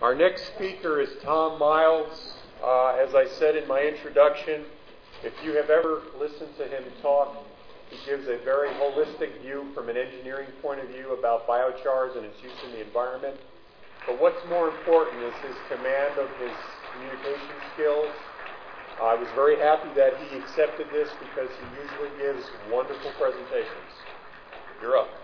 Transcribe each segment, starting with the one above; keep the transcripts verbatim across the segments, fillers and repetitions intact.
Our next speaker is Tom Miles. Uh, as I said in my introduction, if you have ever listened to him talk, he gives a very holistic view from an engineering point of view about biochars and its use in the environment. But what's more important is his command of his communication skills. I was very happy that he accepted this because he usually gives wonderful presentations. You're up.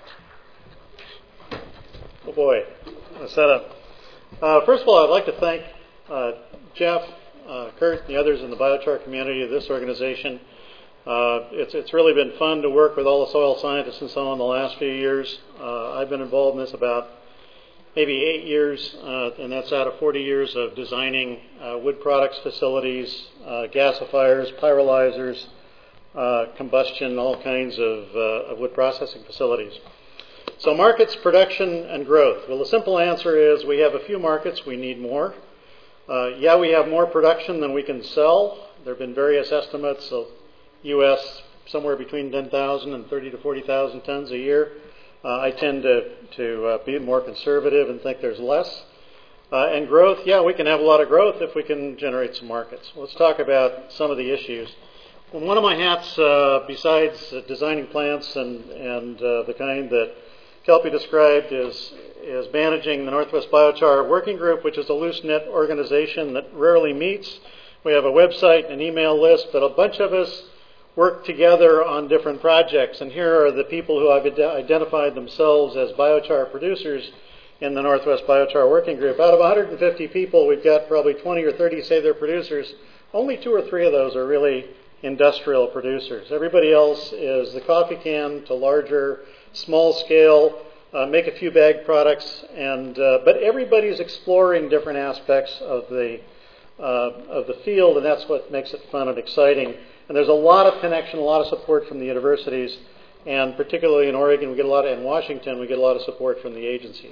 Oh boy, a setup. Uh, first of all, I'd like to thank uh, Jeff, uh, Kurt, and the others in the biochar community of this organization. Uh, it's, it's really been fun to work with all the soil scientists and so on the last few years. Uh, I've been involved in this about maybe eight years, uh, and that's out of forty years of designing uh, wood products facilities, uh, gasifiers, pyrolyzers, uh, combustion, all kinds of, uh, of wood processing facilities. So markets, production, and growth. Well, the simple answer is we have a few markets, we need more. Uh, yeah, we have more production than we can sell. There have been various estimates of U S somewhere between ten thousand and thirty to forty thousand tons a year. Uh, I tend to, to uh, be more conservative and think there's less. Uh, and growth, yeah, we can have a lot of growth if we can generate some markets. Let's talk about some of the issues. Well, one of my hats, uh, besides uh, designing plants and, and uh, the kind that Kelpie described, is, is managing the Northwest Biochar Working Group, which is a loose-knit organization that rarely meets. We have a website and an email list, but a bunch of us work together on different projects. And here are the people who have ad- identified themselves as biochar producers in the Northwest Biochar Working Group. Out of one hundred fifty people, we've got probably twenty or thirty say they're producers. Only two or three of those are really industrial producers. Everybody else is the coffee can to larger, small scale, uh, make a few bag products, and uh, but everybody's exploring different aspects of the uh, of the field, and that's what makes it fun and exciting. And there's a lot of connection, a lot of support from the universities, and particularly in Oregon, we get a lot of, in Washington, we get a lot of support from the agencies.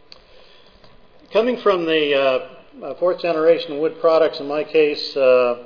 Coming from the uh, uh, fourth generation wood products, in my case, uh,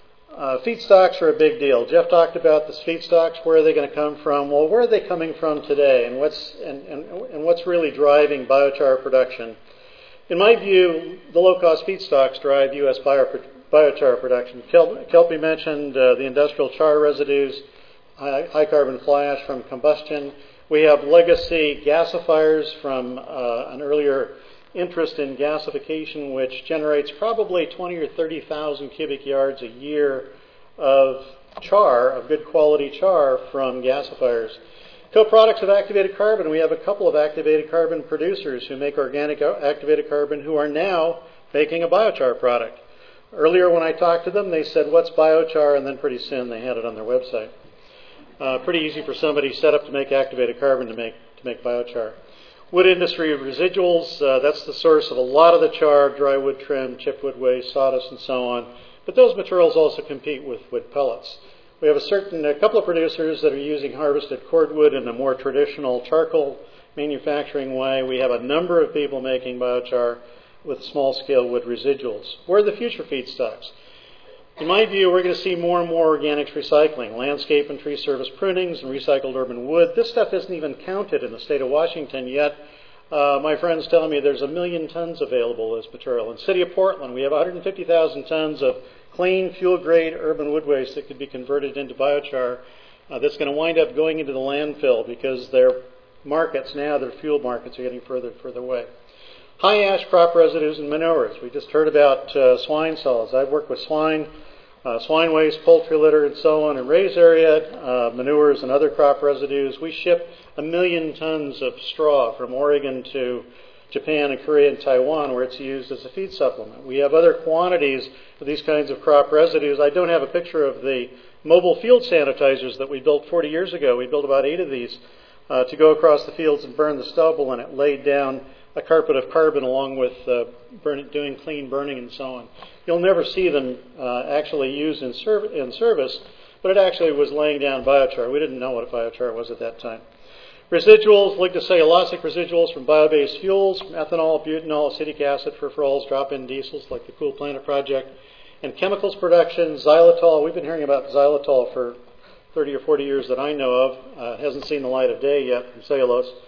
uh, feedstocks are a big deal. Jeff talked about the feedstocks. Where are they going to come from? Well, where are they coming from today, and what's and, and, and what's really driving biochar production? In my view, the low-cost feedstocks drive U S bio biochar production. Kel- Kelpie mentioned uh, the industrial char residues, high, high carbon fly ash from combustion. We have legacy gasifiers from uh, an earlier interest in gasification, which generates probably twenty or thirty thousand cubic yards a year of char, of good quality char from gasifiers. Co-products of activated carbon. We have a couple of activated carbon producers who make organic activated carbon who are now making a biochar product. Earlier when I talked to them, they said, what's biochar? And then pretty soon they had it on their website. Uh, pretty easy for somebody set up to make activated carbon to make to make biochar. Wood industry residuals, uh, that's the source of a lot of the char, dry wood trim, chipwood waste, sawdust, and so on. But those materials also compete with wood pellets. We have a certain, a couple of producers that are using harvested cordwood in a more traditional charcoal manufacturing way. We have a number of people making biochar with small-scale wood residuals. Where are the future feedstocks? In my view, we're going to see more and more organics recycling, landscape and tree service prunings, and recycled urban wood. This stuff isn't even counted in the state of Washington yet. Uh, my friend's telling me there's a million tons available as material. In the city of Portland, we have one hundred fifty thousand tons of clean, fuel-grade urban wood waste that could be converted into biochar uh, that's going to wind up going into the landfill because their markets now, their fuel markets, are getting further and further away. High ash crop residues and manures. We just heard about uh, swine solids. I've worked with swine, uh, swine waste, poultry litter, and so on in raised area, uh, manures and other crop residues. We ship a million tons of straw from Oregon to Japan and Korea and Taiwan where it's used as a feed supplement. We have other quantities of these kinds of crop residues. I don't have a picture of the mobile field sanitizers that we built forty years ago. We built about eight of these uh, to go across the fields and burn the stubble, and it laid down a carpet of carbon along with uh, burn, doing clean burning and so on. You'll never see them uh, actually used in, serv- in service, but it actually was laying down biochar. We didn't know what biochar was at that time. Residuals, lignocellulosic residuals from bio-based fuels, ethanol, butanol, acetic acid, furfurols, drop-in diesels like the Cool Planet Project, and chemicals production, xylitol. We've been hearing about xylitol for thirty or forty years that I know of. Uh, hasn't seen the light of day yet from cellulose.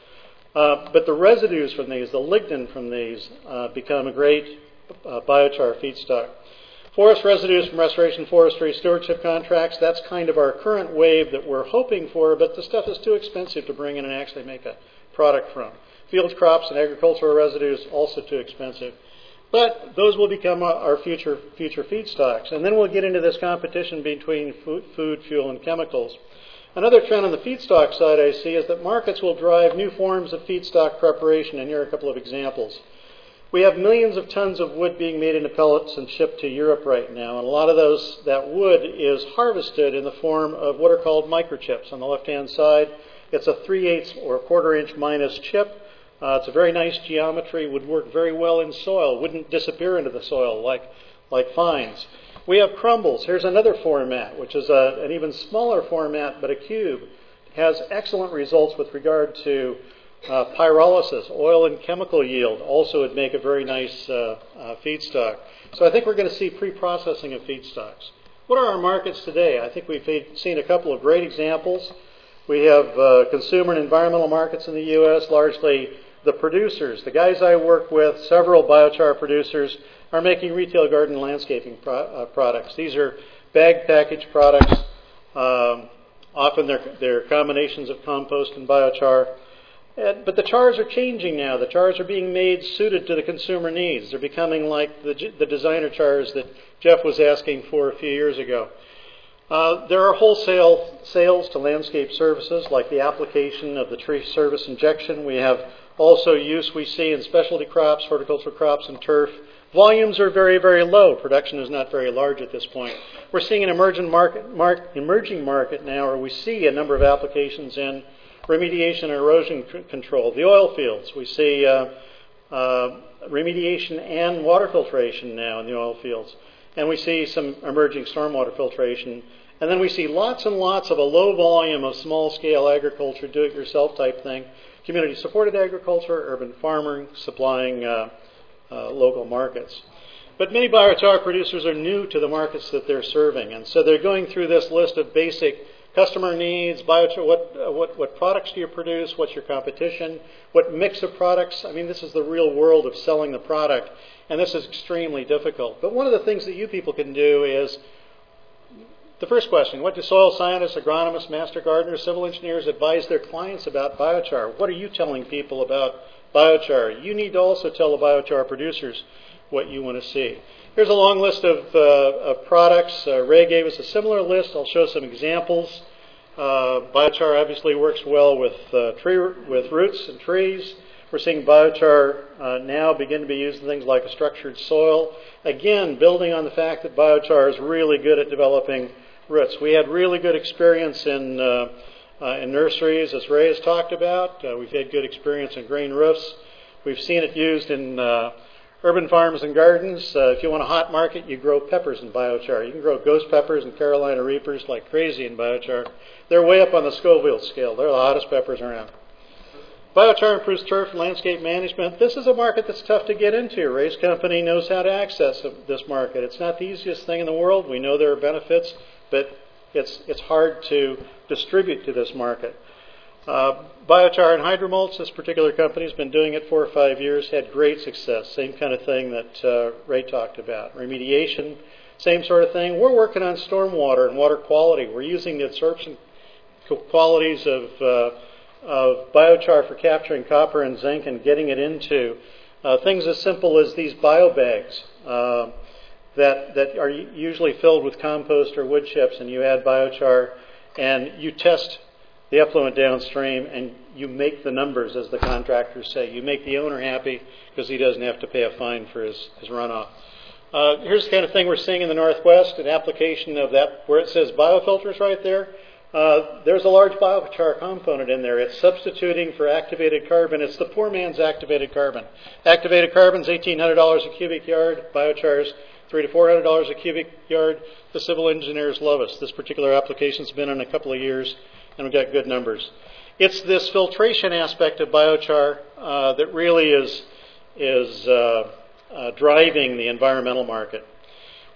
Uh, but the residues from these, the lignin from these, uh, become a great uh, biochar feedstock. Forest residues from restoration forestry stewardship contracts, that's kind of our current wave that we're hoping for, but the stuff is too expensive to bring in and actually make a product from. Field crops and agricultural residues, also too expensive. But those will become our future future feedstocks. And then we'll get into this competition between food, food, fuel, and chemicals. Another trend on the feedstock side I see is that markets will drive new forms of feedstock preparation, and here are a couple of examples. We have millions of tons of wood being made into pellets and shipped to Europe right now, and a lot of those that wood is harvested in the form of what are called microchips. On the left-hand side, it's a three-eighths or quarter-inch minus chip. Uh, it's a very nice geometry, would work very well in soil, wouldn't disappear into the soil like, like fines. We have crumbles. Here's another format, which is a, an even smaller format, but a cube. It has excellent results with regard to uh, pyrolysis, oil and chemical yield. Also would make a very nice uh, uh, feedstock. So I think we're going to see pre-processing of feedstocks. What are our markets today? I think we've seen a couple of great examples. We have uh, consumer and environmental markets in the U S, largely the producers. The guys I work with, several biochar producers, are making retail garden landscaping pro- uh, products. These are bag package products. Um, often they're, they're combinations of compost and biochar. And, but the chars are changing now. The chars are being made suited to the consumer needs. They're becoming like the, the designer chars that Jeff was asking for a few years ago. Uh, there are wholesale sales to landscape services, like the application of the tree service injection. We have also use we see in specialty crops, horticultural crops, and turf. Volumes are very, very low. Production is not very large at this point. We're seeing an emerging market, mark, emerging market now, where we see a number of applications in remediation and erosion c- control. The oil fields, we see uh, uh, remediation and water filtration now in the oil fields. And we see some emerging stormwater filtration. And then we see lots and lots of a low volume of small-scale agriculture, do-it-yourself type thing, community-supported agriculture, urban farming, supplying uh, uh, local markets. But many biochar producers are new to the markets that they're serving, and so they're going through this list of basic customer needs, biochar, what, uh, what, what products do you produce, what's your competition, what mix of products. I mean, this is the real world of selling the product, and this is extremely difficult. But one of the things that you people can do is, the first question, what do soil scientists, agronomists, master gardeners, civil engineers advise their clients about biochar? What are you telling people about biochar? You need to also tell the biochar producers what you want to see. Here's a long list of, uh, of products. Uh, Ray gave us a similar list. I'll show some examples. Uh, biochar obviously works well with uh, tree with roots and trees. We're seeing biochar uh, now begin to be used in things like a structured soil. Again, building on the fact that biochar is really good at developing roots. We had really good experience in uh, uh, in nurseries, as Ray has talked about. Uh, we've had good experience in grain roofs. We've seen it used in uh, urban farms and gardens. Uh, if you want a hot market, you grow peppers in biochar. You can grow ghost peppers and Carolina Reapers like crazy in biochar. They're way up on the Scoville scale. They're the hottest peppers around. Biochar improves turf and landscape management. This is a market that's tough to get into. Ray's company knows how to access this market. It's not the easiest thing in the world. We know there are benefits, but it's it's hard to distribute to this market. Uh, biochar and hydromulch, this particular company has been doing it four or five years, had great success. Same kind of thing that uh, Ray talked about. Remediation, same sort of thing. We're working on stormwater and water quality. We're using the absorption qualities of uh, of biochar for capturing copper and zinc and getting it into uh, things as simple as these biobags uh, that that are usually filled with compost or wood chips, and you add biochar and you test the effluent downstream and you make the numbers, as the contractors say. You make the owner happy because he doesn't have to pay a fine for his, his runoff. Uh, here's the kind of thing we're seeing in the Northwest, an application of that where it says biofilters right there. Uh, there's a large biochar component in there. It's substituting for activated carbon. It's the poor man's activated carbon. Activated carbon's eighteen hundred dollars a cubic yard. Biochar's three to four hundred dollars a cubic yard. The civil engineers love us. This particular application's been in a couple of years, and we've got good numbers. It's this filtration aspect of biochar uh, that really is is uh, uh, driving the environmental market.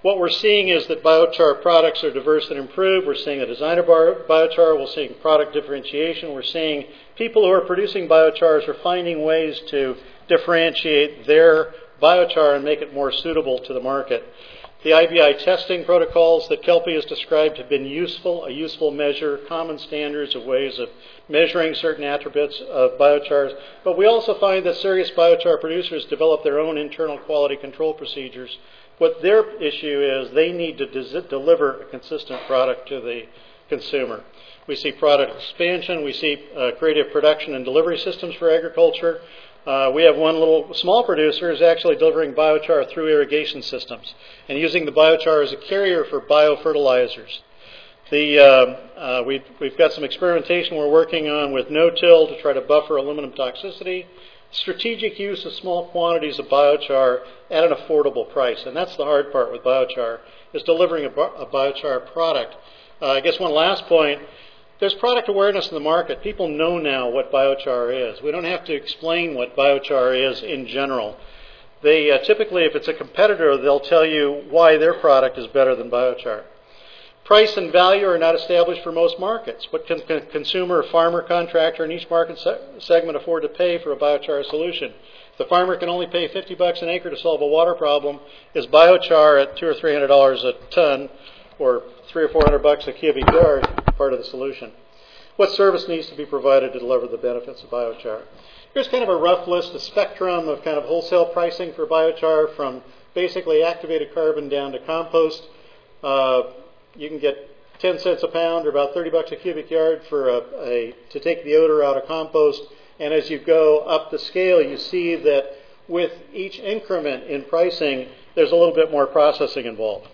what we're seeing is that biochar products are diverse and improved. We're seeing the design of biochar. We're seeing product differentiation. We're seeing people who are producing biochars are finding ways to differentiate their biochar and make it more suitable to the market. The I B I testing protocols that Kelpie has described have been useful, a useful measure, common standards of ways of measuring certain attributes of biochars. But we also find that serious biochar producers develop their own internal quality control procedures. What their issue is, they need to des- deliver a consistent product to the consumer. We see product expansion. We see uh, creative production and delivery systems for agriculture. Uh, we have one little small producer who's actually delivering biochar through irrigation systems and using the biochar as a carrier for biofertilizers. The, uh, uh, we've, we've got some experimentation we're working on with no-till to try to buffer aluminum toxicity, strategic use of small quantities of biochar at an affordable price. And that's the hard part with biochar, is delivering a, a biochar product. Uh, I guess one last point. There's product awareness in the market. People know now what biochar is. We don't have to explain what biochar is in general. They uh, typically, if it's a competitor, they'll tell you why their product is better than biochar. Price and value are not established for most markets. What can a consumer, farmer, contractor in each market se- segment afford to pay for a biochar solution? If the farmer can only pay fifty bucks an acre to solve a water problem, is biochar at two or three hundred dollars a ton, or three or four hundred bucks a cubic yard, part of the solution? What service needs to be provided to deliver the benefits of biochar? Here's kind of a rough list, a spectrum of kind of wholesale pricing for biochar, from basically activated carbon down to compost. Uh, you can get ten cents a pound, or about thirty bucks a cubic yard for a, a to take the odor out of compost. And as you go up the scale, you see that with each increment in pricing, there's a little bit more processing involved.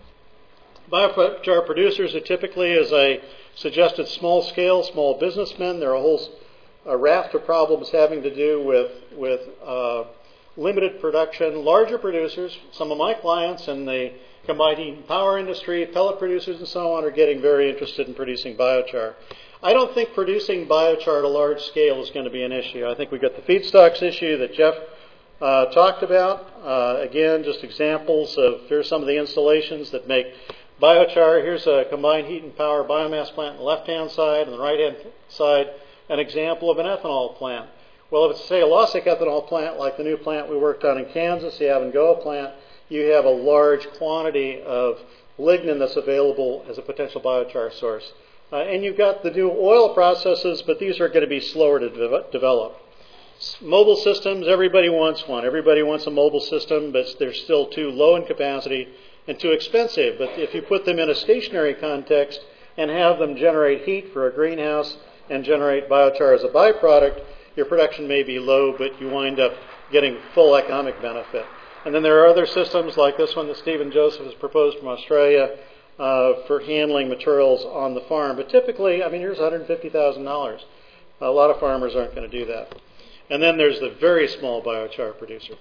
Biochar producers are typically, as I suggested, small scale, small businessmen. There are a whole a raft of problems having to do with, with uh, limited production. Larger producers, some of my clients in the combined heat and power industry, pellet producers and so on, are getting very interested in producing biochar. I don't think producing biochar at a large scale is going to be an issue. I think we've got the feedstocks issue that Jeff uh, talked about. Uh, again, just examples of, here's some of the installations that make biochar. Here's a combined heat and power biomass plant on the left-hand side. On the right-hand side, an example of an ethanol plant. Well, if it's a cellulosic ethanol plant, like the new plant we worked on in Kansas, the Abengoa plant, you have a large quantity of lignin that's available as a potential biochar source. Uh, and you've got the new oil processes, but these are going to be slower to de- develop. Mobile systems, everybody wants one. Everybody wants a mobile system, but they're still too low in capacity and too expensive. But if you put them in a stationary context and have them generate heat for a greenhouse and generate biochar as a byproduct, your production may be low, but you wind up getting full economic benefit. And then there are other systems like this one that Stephen Joseph has proposed from Australia uh, for handling materials on the farm. But typically, I mean, here's one hundred fifty thousand dollars. A lot of farmers aren't going to do that. And then there's the very small biochar producer.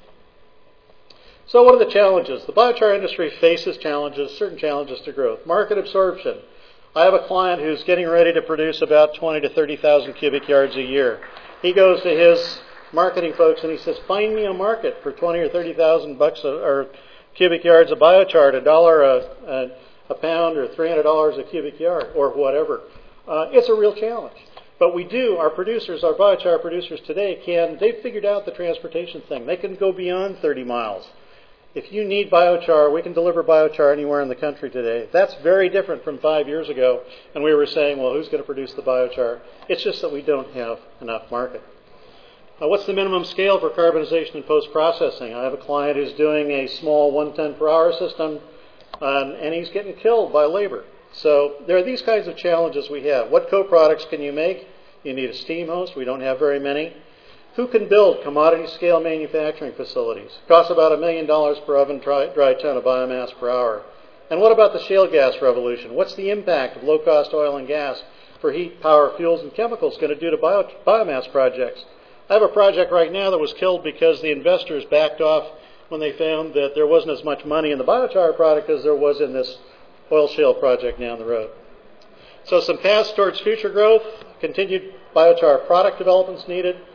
So what are the challenges? The biochar industry faces challenges, certain challenges to growth. Market absorption. I have a client who's getting ready to produce about twenty to thirty thousand cubic yards a year. He goes to his marketing folks and he says, find me a market for twenty or thirty thousand bucks or cubic yards of biochar at a dollar a, a, a pound, or three hundred dollars a cubic yard, or whatever. Uh, it's a real challenge. But we do, our producers, our biochar producers today can, they've figured out the transportation thing. They can go beyond thirty miles. If you need biochar, we can deliver biochar anywhere in the country today. That's very different from five years ago, and we were saying, well, who's going to produce the biochar? It's just that we don't have enough market. Uh, what's the minimum scale for carbonization and post-processing? I have a client who's doing a small one ton per hour system, um, and he's getting killed by labor. So there are these kinds of challenges we have. What co-products can you make? You need a steam host. We don't have very many. Who can build commodity-scale manufacturing facilities? Costs about a million dollars per oven dry, dry ton of biomass per hour. And what about the shale gas revolution? What's the impact of low-cost oil and gas for heat, power, fuels, and chemicals going to do to bio, biomass projects? I have a project right now that was killed because the investors backed off when they found that there wasn't as much money in the biochar product as there was in this oil shale project down the road. So some paths towards future growth, continued biochar product developments needed.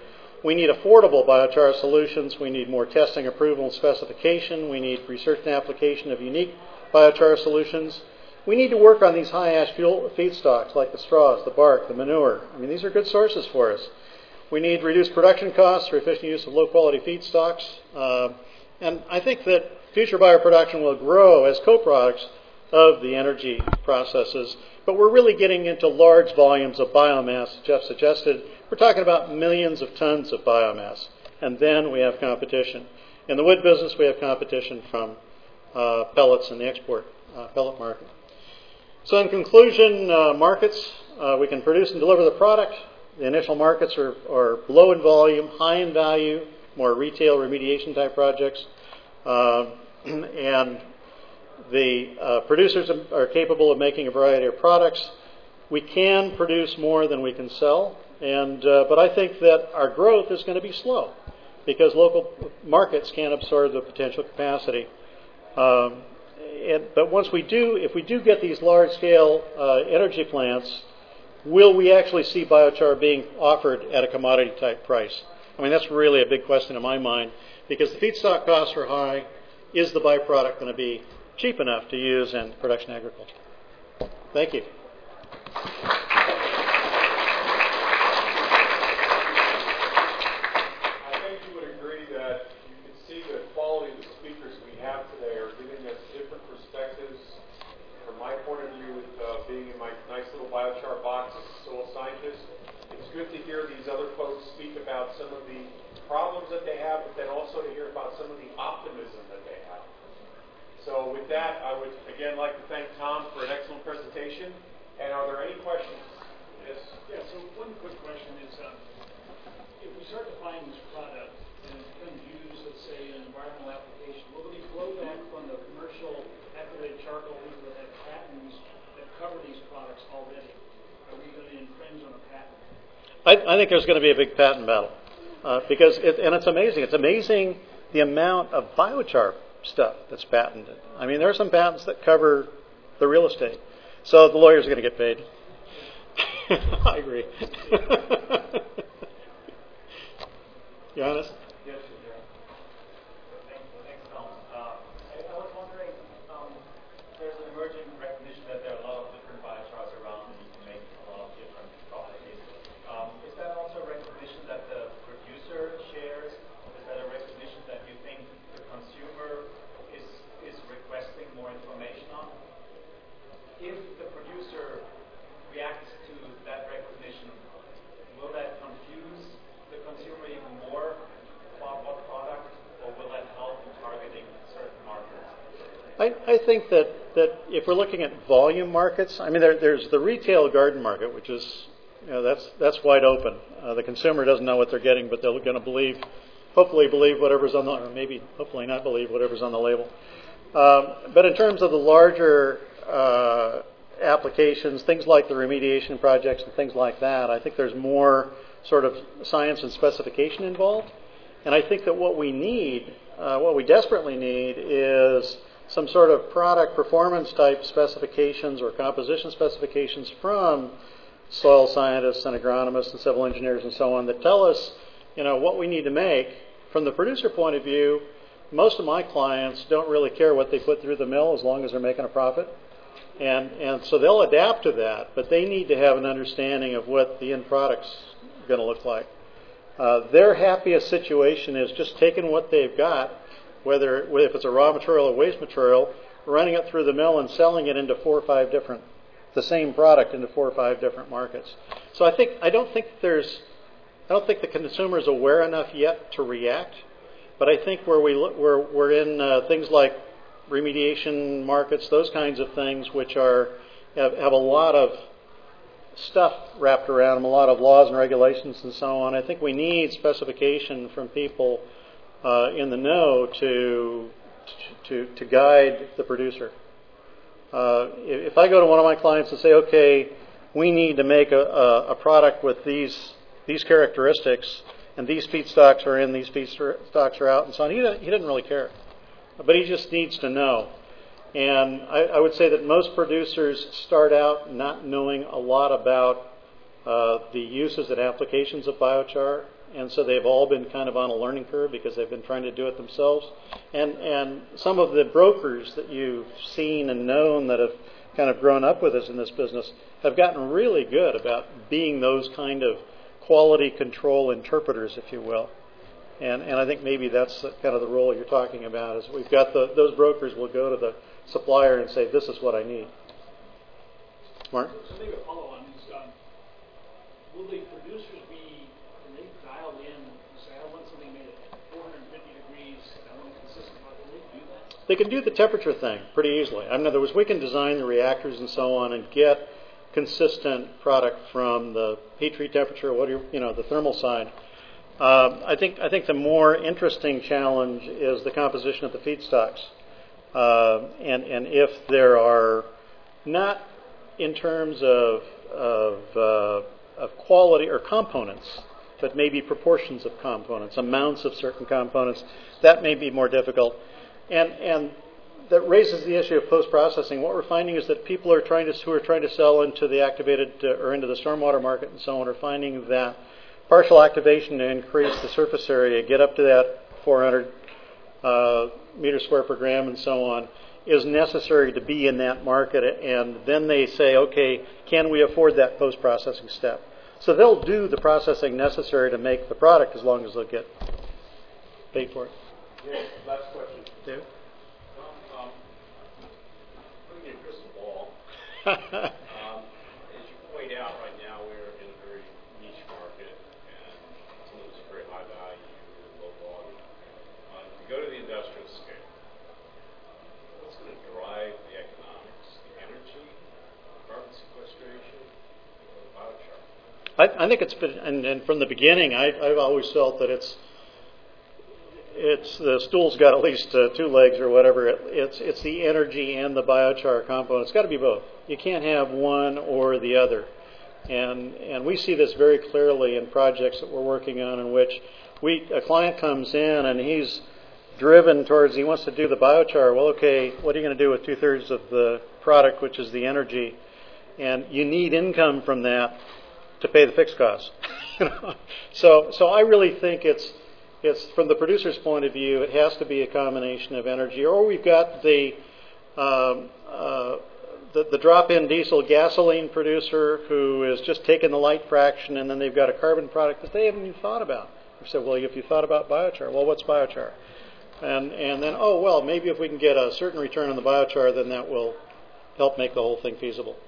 We need affordable biochar solutions. We need more testing, approval, and specification. We need research and application of unique biochar solutions. We need to work on these high ash fuel feedstocks like the straws, the bark, the manure. I mean, these are good sources for us. We need reduced production costs through efficient use of low-quality feedstocks. Uh, and I think that future bioproduction will grow as co-products of the energy processes. But we're really getting into large volumes of biomass, as Jeff suggested. We're talking about millions of tons of biomass. And then we have competition. In the wood business, we have competition from uh, pellets in the export uh, pellet market. So in conclusion, uh, markets, uh, we can produce and deliver the product. The initial markets are, are low in volume, high in value, more retail remediation type projects. Uh, and the uh, producers are capable of making a variety of products. We can produce more than we can sell. And, uh, but I think that our growth is going to be slow because local markets can't absorb the potential capacity. Um, and, but once we do, if we do get these large-scale uh, energy plants, will we actually see biochar being offered at a commodity-type price? I mean, that's really a big question in my mind because the feedstock costs are high. Is the byproduct going to be cheap enough to use in production agriculture? Thank you. Biochar box as a soil scientist. It's good to hear these other folks speak about some of the problems that they have, but then also to hear about some of the optimism that they have. So with that, I would again like to thank Tom for an excellent presentation. And are there any questions? Yes? Yeah, so one quick question is, um, if we start defining this product and it becomes used, let's say, in an environmental application, will it be flow back from the commercial activated charcoal people that have patents that cover these products already? Are we going to infringe on a patent? I, I think there's going to be a big patent battle uh, because, it, and it's amazing. It's amazing the amount of biochar stuff that's patented. I mean, there are some patents that cover the real estate, so the lawyers are going to get paid. I agree. Johannes? Yes, sir. Thanks, thanks, Tom. Uh, I, I was wondering, um, there's an emerging recognition that there are a lot of different biochars around and you can make a lot of different properties. Um, is that also a recognition that the producer shares? Is that a recognition that you think the consumer is, is requesting more information on? If the producer reacts to that recognition, will that confuse the consumer even more about what product, or will that help in targeting certain markets? I, I think that, that if we're looking at volume markets, I mean, there, there's the retail garden market, which is, you know, that's that's wide open. Uh, the consumer doesn't know what they're getting, but they're going to believe, hopefully believe whatever's on the, or maybe, hopefully not believe whatever's on the label. Um, but in terms of the larger uh, applications, things like the remediation projects and things like that, I think there's more sort of science and specification involved. And I think that what we need, uh, what we desperately need is some sort of product performance type specifications or composition specifications from soil scientists and agronomists and civil engineers and so on that tell us, you know, what we need to make. From the producer point of view, most of my clients don't really care what they put through the mill as long as they're making a profit. And and so they'll adapt to that, but they need to have an understanding of what the end product's going to look like. Uh, their happiest situation is just taking what they've got, whether if it's a raw material or waste material, running it through the mill and selling it into four or five different, the same product into four or five different markets. So I think I don't think there's, I don't think the consumer is aware enough yet to react, but I think where we look, we're we're in uh, things like remediation markets, those kinds of things, which are have, have a lot of stuff wrapped around them, a lot of laws and regulations and so on. I think we need specification from people uh, in the know to to to guide the producer. Uh, if I go to one of my clients and say, okay, we need to make a, a, a product with these these characteristics, and these feedstocks are in, these feedstocks are out, and so on, he didn't, he didn't really care. But he just needs to know. And I, I would say that most producers start out not knowing a lot about uh, the uses and applications of biochar. and so they've all been kind of on a learning curve because they've been trying to do it themselves. And and some of the brokers that you've seen and known that have kind of grown up with us in this business have gotten really good about being those kind of quality control interpreters, if you will. And and I think maybe that's kind of the role you're talking about. Is we've got the those brokers will go to the supplier and say, "This is what I need." Mark? So maybe a follow on is, um, will the producers be, can they dial in and say, I want something made at four hundred fifty degrees, I want a consistent product? Can they do that? They can do the temperature thing pretty easily. In other words, we can design the reactors and so on and get consistent product from the heat treat temperature, what you, you know, the thermal side. Uh, I think I think the more interesting challenge is the composition of the feedstocks, uh, and and if there are not in terms of of, uh, of quality or components, but maybe proportions of components, amounts of certain components, that may be more difficult, and and that raises the issue of post-processing. What we're finding is that people are trying to who are trying to sell into the activated uh, or into the stormwater market and so on are finding that partial activation to increase the surface area, get up to that four hundred uh, meters square per gram and so on, is necessary to be in that market. And then they say, okay, can we afford that post-processing step? So they'll do the processing necessary to make the product as long as they'll get paid for it. Yeah, last question. David? Um, looking at crystal ball, um, as you point out, right now we're in a very niche market, and some of it's very high value, low volume. Uh, if you go to the industrial scale, what's going to drive the economics? The energy, carbon sequestration, or the biochar? I, I think it's been, and, and from the beginning, I, I've always felt that it's it's the stool's got at least uh, two legs or whatever. It, it's it's the energy and the biochar component. It's got to be both. You can't have one or the other. And and we see this very clearly in projects that we're working on, in which we a client comes in and he's driven towards he wants to do the biochar. Well, okay, what are you going to do with two thirds of the product, which is the energy? And you need income from that to pay the fixed costs. so so I really think it's it's from the producer's point of view, it has to be a combination of energy, or we've got the um, uh, the, the drop-in diesel gasoline producer who is just taking the light fraction, and then they've got a carbon product that they haven't even thought about. We said, well, if you thought about biochar, well, what's biochar? And and then, oh, well, maybe if we can get a certain return on the biochar, then that will help make the whole thing feasible.